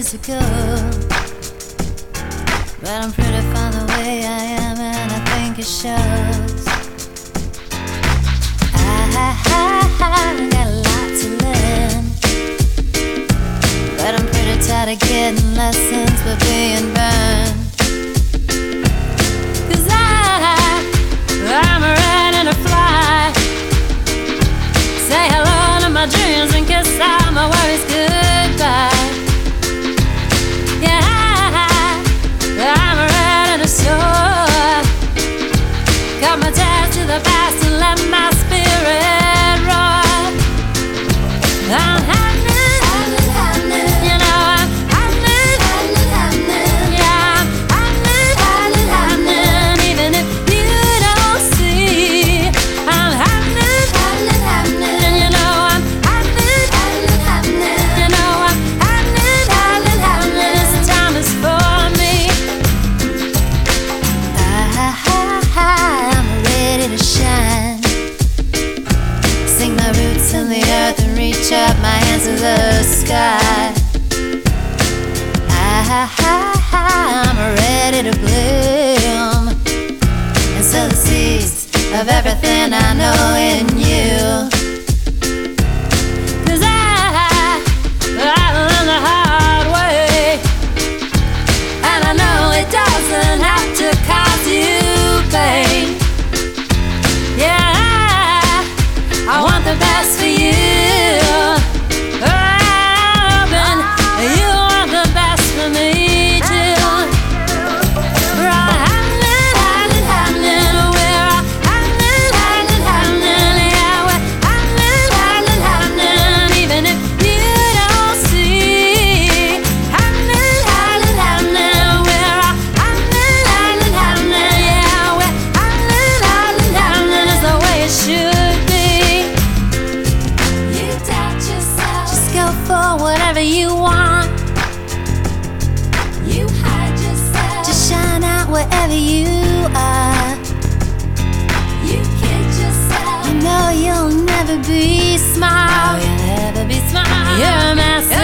to go, but I'm pretty fine the way I am, and I think it shows. I got a lot to learn, but I'm pretty tired of getting lessons but being burned. 'Cause I'm ready to fly, say hello to my dreams and kiss all my worries goodbye. Yeah, I'm ready to soar, cut my ties to the past and let my spirit roar. I'm happening, you know I'm happening, yeah, I'm happening, even if you don't see. I'm happening, you know I'm happening, you know I'm happening. This time is for me. I'm ready to shine, sink my roots in the earth and reach up my hands to the sky. I'm ready to bloom and sow the seeds of everything I know in you. 'Cause I learned the hard way, and I know it doesn't have to cause you pain. Yeah, I want the best for you, and you want the best for me too. We're all happening, we're all happening, yeah, we're happening, even if you don't see. Happening, we're all happening, yeah, we're happening, it's the way it should be. You doubt yourself, just go for whatever you want. You hide yourself, just shine out wherever you are. You kid yourself, you know you'll never be smart. No, you'll never be smart. You're a mess.